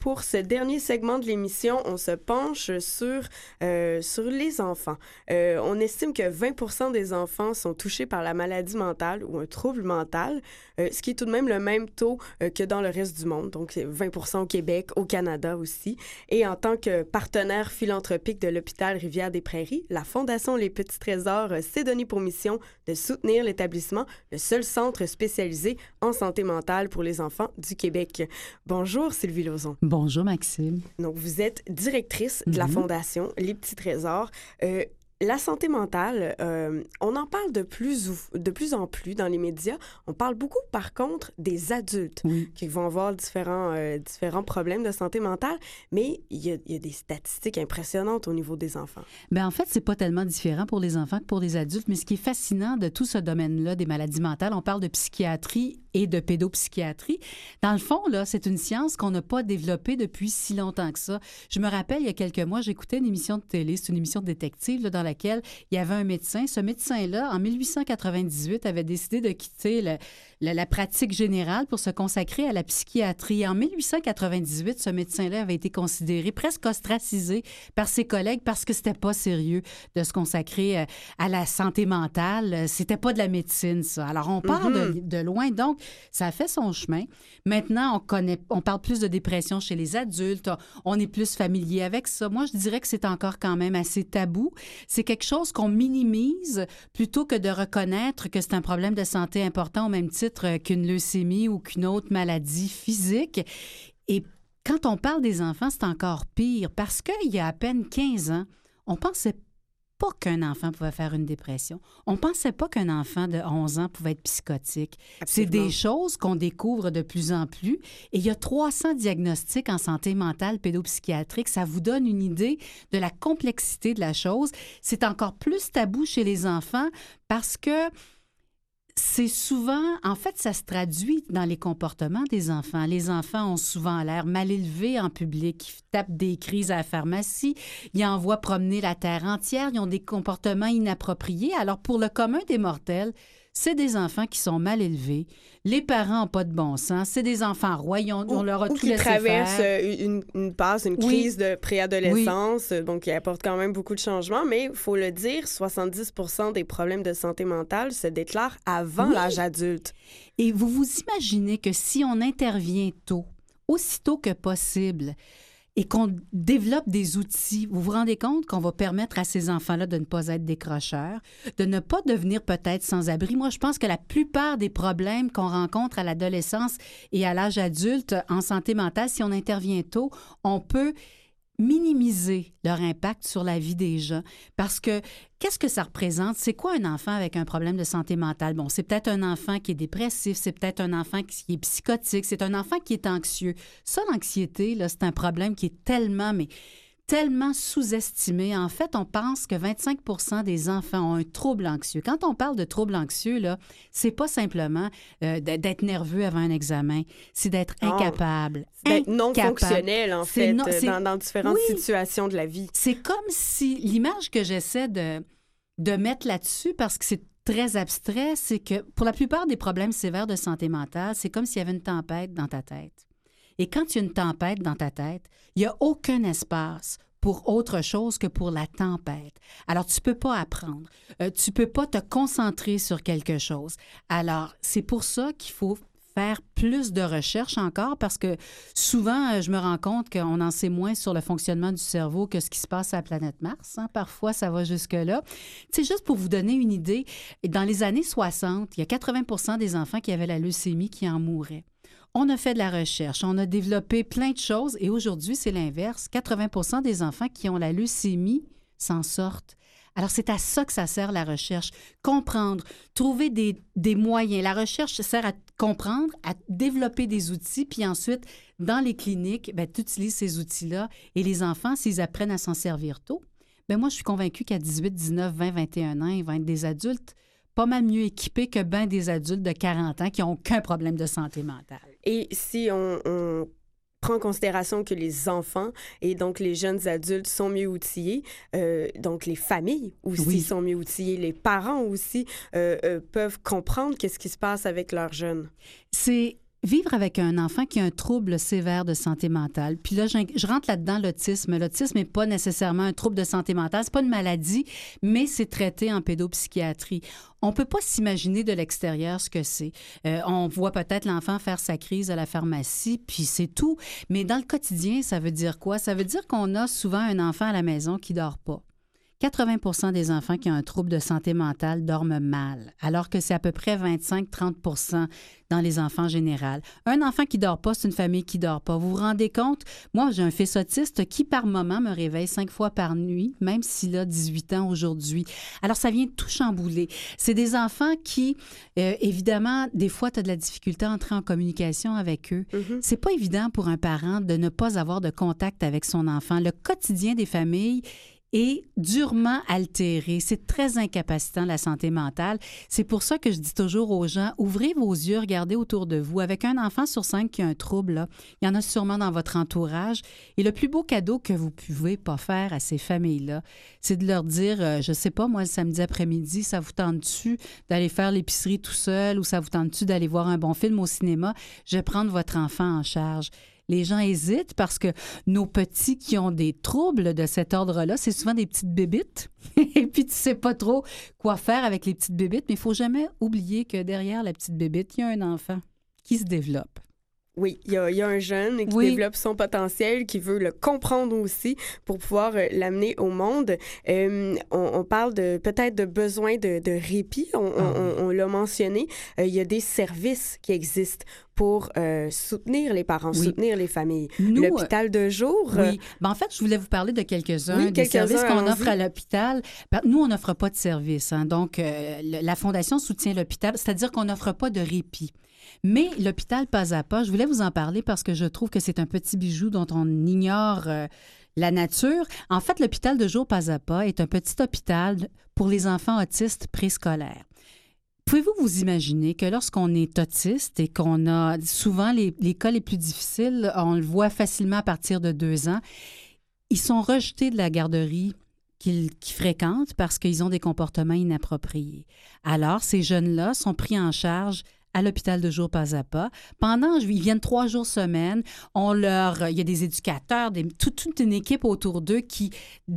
pour ce dernier segment de l'émission, on se penche sur les enfants. On estime que 20% des enfants sont touchés par la maladie mentale ou un trouble mental, ce qui est tout de même le même taux que dans le reste du monde. Donc, 20% au Québec, au Canada aussi. Et en tant que partenaire philanthropique de l'hôpital Rivière-des-Prairies, la Fondation Les Petits Trésors s'est donné pour mission de soutenir l'établissement, le seul centre spécialisé en santé mentale pour les enfants du Québec. Bonjour Sylvie Lauzon. Bonjour Maxime. Donc, vous êtes directrice de la Fondation Les Petits Trésors. La santé mentale, on en parle de plus en plus dans les médias. On parle beaucoup, par contre, des adultes qui vont avoir différents problèmes de santé mentale, mais il y a des statistiques impressionnantes au niveau des enfants. Bien, en fait, c'est pas tellement différent pour les enfants que pour les adultes, mais ce qui est fascinant de tout ce domaine-là des maladies mentales, on parle de psychiatrie et de pédopsychiatrie. Dans le fond, là, c'est une science qu'on n'a pas développée depuis si longtemps que ça. Je me rappelle, il y a quelques mois, j'écoutais une émission de télé, c'est une émission de détective, là, dans laquelle il y avait un médecin. Ce médecin-là, en 1898, avait décidé de quitter la pratique générale pour se consacrer à la psychiatrie. En 1898, ce médecin-là avait été considéré presque ostracisé par ses collègues parce que c'était pas sérieux de se consacrer à la santé mentale. C'était pas de la médecine, ça. Alors, on part de loin. Donc, ça a fait son chemin. Maintenant, on parle plus de dépression chez les adultes. On est plus familier avec ça. Moi, je dirais que c'est encore quand même assez tabou. C'est quelque chose qu'on minimise plutôt que de reconnaître que c'est un problème de santé important au même titre qu'une leucémie ou qu'une autre maladie physique. Et quand on parle des enfants, c'est encore pire parce qu'il y a à peine 15 ans, on pensait pas qu'un enfant pouvait faire une dépression. On pensait pas qu'un enfant de 11 ans pouvait être psychotique. Absolument. C'est des choses qu'on découvre de plus en plus. Et il y a 300 diagnostics en santé mentale pédopsychiatrique. Ça vous donne une idée de la complexité de la chose. C'est encore plus tabou chez les enfants parce que c'est souvent, en fait, ça se traduit dans les comportements des enfants. Les enfants ont souvent l'air mal élevés en public, ils tapent des crises à la pharmacie, ils envoient promener la terre entière, ils ont des comportements inappropriés. Alors, pour le commun des mortels, c'est des enfants qui sont mal élevés. Les parents n'ont pas de bon sens. C'est des enfants rois. On leur a tout laissé faire. Ou qui traversent une crise de préadolescence. Donc, ils apportent quand même beaucoup de changements. Mais il faut le dire, 70% des problèmes de santé mentale se déclarent avant l'âge adulte. Et vous vous imaginez que si on intervient tôt, aussitôt que possible, et qu'on développe des outils, vous vous rendez compte qu'on va permettre à ces enfants-là de ne pas être décrocheurs, de ne pas devenir peut-être sans-abri. Moi, je pense que la plupart des problèmes qu'on rencontre à l'adolescence et à l'âge adulte en santé mentale, si on intervient tôt, on peut minimiser leur impact sur la vie des gens. Parce que qu'est-ce que ça représente? C'est quoi un enfant avec un problème de santé mentale? Bon, c'est peut-être un enfant qui est dépressif, c'est peut-être un enfant qui est psychotique, c'est un enfant qui est anxieux. Ça, l'anxiété, là, c'est un problème qui est tellement sous-estimé. En fait, on pense que 25% des enfants ont un trouble anxieux. Quand on parle de trouble anxieux, là, c'est pas simplement d'être nerveux avant un examen, c'est d'être incapable. C'est d'être non fonctionnel, en fait, dans différentes situations de la vie. C'est comme si l'image que j'essaie de mettre là-dessus, parce que c'est très abstrait, c'est que pour la plupart des problèmes sévères de santé mentale, c'est comme s'il y avait une tempête dans ta tête. Et quand il y a une tempête dans ta tête, il n'y a aucun espace pour autre chose que pour la tempête. Alors, tu ne peux pas apprendre. Tu ne peux pas te concentrer sur quelque chose. Alors, c'est pour ça qu'il faut faire plus de recherches encore parce que souvent, je me rends compte qu'on en sait moins sur le fonctionnement du cerveau que ce qui se passe à la planète Mars. Hein. Parfois, ça va jusque-là. C'est juste pour vous donner une idée, dans les années 60, il y a 80% des enfants qui avaient la leucémie qui en mouraient. On a fait de la recherche, on a développé plein de choses et aujourd'hui, c'est l'inverse. 80% des enfants qui ont la leucémie s'en sortent. Alors, c'est à ça que ça sert la recherche. Comprendre, trouver des moyens. La recherche sert à comprendre, à développer des outils, puis ensuite, dans les cliniques, tu utilises ces outils-là et les enfants, s'ils apprennent à s'en servir tôt, moi, je suis convaincue qu'à 18, 19, 20, 21 ans, ils vont être des adultes pas mal mieux équipés que bien des adultes de 40 ans qui n'ont aucun problème de santé mentale. Et si on prend en considération que les enfants et donc les jeunes adultes sont mieux outillés, donc les familles aussi sont mieux outillées, les parents aussi peuvent comprendre qu'est-ce qui se passe avec leurs jeunes. C'est vivre avec un enfant qui a un trouble sévère de santé mentale, puis là, je rentre là-dedans l'autisme. L'autisme n'est pas nécessairement un trouble de santé mentale, c'est pas une maladie, mais c'est traité en pédopsychiatrie. On ne peut pas s'imaginer de l'extérieur ce que c'est. On voit peut-être l'enfant faire sa crise à la pharmacie, puis c'est tout. Mais dans le quotidien, ça veut dire quoi? Ça veut dire qu'on a souvent un enfant à la maison qui ne dort pas. 80 des enfants qui ont un trouble de santé mentale dorment mal, alors que c'est à peu près 25-30 dans les enfants en général. Un enfant qui ne dort pas, c'est une famille qui ne dort pas. Vous vous rendez compte? Moi, j'ai un fils autiste qui, par moment, me réveille 5 fois par nuit, même s'il a 18 ans aujourd'hui. Alors, ça vient tout chambouler. C'est des enfants qui, évidemment, des fois, tu as de la difficulté à entrer en communication avec eux. Mm-hmm. C'est pas évident pour un parent de ne pas avoir de contact avec son enfant. Le quotidien des familles est durement altéré. C'est très incapacitant, la santé mentale. C'est pour ça que je dis toujours aux gens, ouvrez vos yeux, regardez autour de vous. Avec un enfant sur 5 qui a un trouble, là, il y en a sûrement dans votre entourage. Et le plus beau cadeau que vous pouvez pas faire à ces familles-là, c'est de leur dire, je sais pas, moi, le samedi après-midi, ça vous tente-tu d'aller faire l'épicerie tout seul ou ça vous tente-tu d'aller voir un bon film au cinéma? Je vais prendre votre enfant en charge. Les gens hésitent parce que nos petits qui ont des troubles de cet ordre-là, c'est souvent des petites bébites. Et puis, tu sais pas trop quoi faire avec les petites bébites, mais il faut jamais oublier que derrière la petite bébite, il y a un enfant qui se développe. Oui, il y a un jeune qui développe son potentiel, qui veut le comprendre aussi pour pouvoir l'amener au monde. On parle peut-être de besoin de répit, on l'a mentionné. Il y a des services qui existent pour soutenir les parents, soutenir les familles. L'hôpital de jour... Oui. En fait, je voulais vous parler de quelques-uns des services qu'on offre à l'hôpital. Nous, on n'offre pas de service. Donc, la Fondation soutient l'hôpital, c'est-à-dire qu'on n'offre pas de répit. Mais l'hôpital Pas à Pas, je voulais vous en parler parce que je trouve que c'est un petit bijou dont on ignore la nature. En fait, l'hôpital de jour Pas à Pas est un petit hôpital pour les enfants autistes préscolaires. Pouvez-vous vous imaginer que lorsqu'on est autiste et qu'on a souvent les cas les plus difficiles, on le voit facilement à partir de 2 ans, ils sont rejetés de la garderie qu'ils fréquentent parce qu'ils ont des comportements inappropriés. Alors, ces jeunes-là sont pris en charge à l'hôpital de jour Pas à Pas. Ils viennent 3 jours semaine. Il y a des éducateurs, toute une équipe autour d'eux qui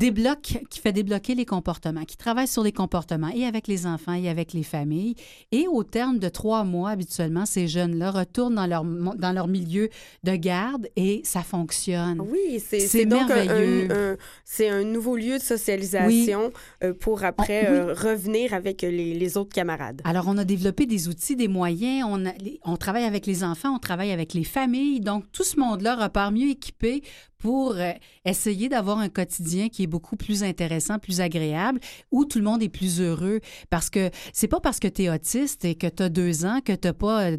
fait débloquer les comportements, qui travaille sur les comportements et avec les enfants et avec les familles. Et au terme de 3 mois, habituellement, ces jeunes-là retournent dans leur milieu de garde et ça fonctionne. Oui, c'est donc merveilleux. C'est un nouveau lieu de socialisation pour après revenir avec les autres camarades. Alors, on a développé des outils, des moyens. On travaille avec les enfants, on travaille avec les familles. Donc, tout ce monde-là repart mieux équipé pour essayer d'avoir un quotidien qui est beaucoup plus intéressant, plus agréable, où tout le monde est plus heureux. Parce que c'est pas parce que tu es autiste et que tu as 2 ans que tu n'as pas...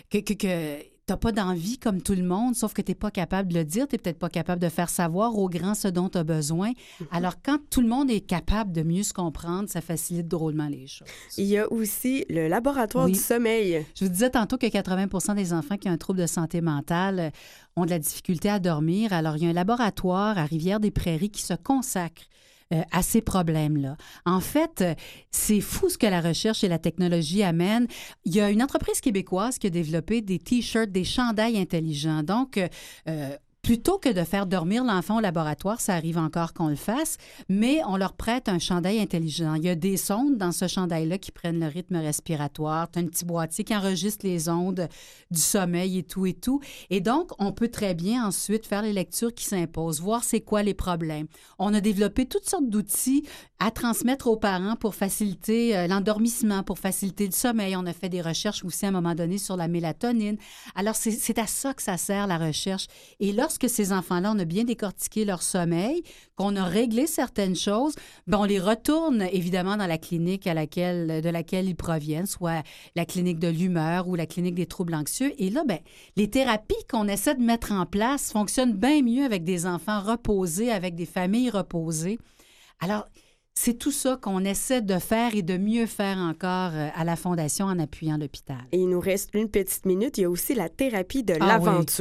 T'as pas d'envie comme tout le monde, sauf que tu n'es pas capable de le dire, tu n'es peut-être pas capable de faire savoir aux grands ce dont tu as besoin. Alors, quand tout le monde est capable de mieux se comprendre, ça facilite drôlement les choses. Il y a aussi le laboratoire du sommeil. Je vous disais tantôt que 80 des enfants qui ont un trouble de santé mentale ont de la difficulté à dormir. Alors, il y a un laboratoire à Rivière-des-Prairies qui se consacre à ces problèmes-là. En fait, c'est fou ce que la recherche et la technologie amènent. Il y a une entreprise québécoise qui a développé des T-shirts, des chandails intelligents. Donc, plutôt que de faire dormir l'enfant au laboratoire, ça arrive encore qu'on le fasse, mais on leur prête un chandail intelligent. Il y a des sondes dans ce chandail-là qui prennent le rythme respiratoire. Tu as un petit boîtier qui enregistre les ondes du sommeil et tout et tout. Et donc, on peut très bien ensuite faire les lectures qui s'imposent, voir c'est quoi les problèmes. On a développé toutes sortes d'outils à transmettre aux parents pour faciliter l'endormissement, pour faciliter le sommeil. On a fait des recherches aussi à un moment donné sur la mélatonine. Alors, c'est à ça que ça sert, la recherche. Et lorsque ces enfants-là, on a bien décortiqué leur sommeil, qu'on a réglé certaines choses, bien, on les retourne évidemment dans la clinique de laquelle ils proviennent, soit la clinique de l'humeur ou la clinique des troubles anxieux. Et là, bien, les thérapies qu'on essaie de mettre en place fonctionnent bien mieux avec des enfants reposés, avec des familles reposées. Alors, c'est tout ça qu'on essaie de faire et de mieux faire encore à la Fondation en appuyant l'hôpital. Et il nous reste une petite minute. Il y a aussi la thérapie de l'aventure. Oui.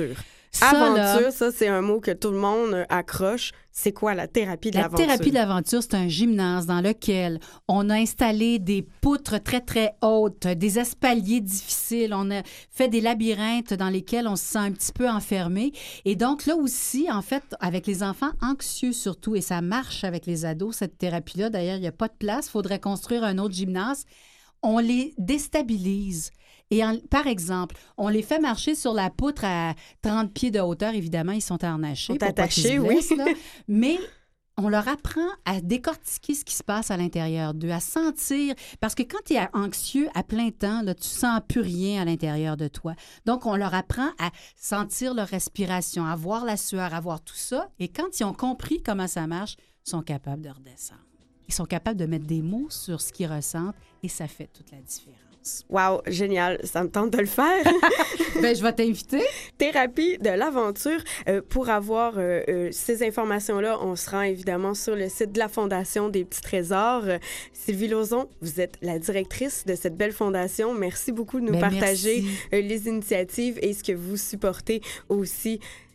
Aventure, ça, c'est un mot que tout le monde accroche. C'est quoi la thérapie de l'aventure? La thérapie de l'aventure, c'est un gymnase dans lequel on a installé des poutres très, très hautes, des espaliers difficiles. On a fait des labyrinthes dans lesquels on se sent un petit peu enfermé. Et donc, là aussi, en fait, avec les enfants anxieux surtout, et ça marche avec les ados, cette thérapie-là. D'ailleurs, il n'y a pas de place. Il faudrait construire un autre gymnase. On les déstabilise. Et par exemple, on les fait marcher sur la poutre à 30 pieds de hauteur. Évidemment, ils sont harnachés. Ils sont attachés, oui. Mais on leur apprend à décortiquer ce qui se passe à l'intérieur d'eux, à sentir. Parce que quand tu es anxieux à plein temps, là, tu sens plus rien à l'intérieur de toi. Donc, on leur apprend à sentir leur respiration, à voir la sueur, à voir tout ça. Et quand ils ont compris comment ça marche, ils sont capables de redescendre. Ils sont capables de mettre des mots sur ce qu'ils ressentent et ça fait toute la différence. Wow, génial. Ça me tente de le faire. Bien, je vais t'inviter. Thérapie de l'aventure. Pour avoir ces informations-là, on se rend évidemment sur le site de la Fondation des Petits Trésors. Sylvie Lauzon, vous êtes la directrice de cette belle fondation. Merci beaucoup de nous partager les initiatives et ce que vous supportez aussi.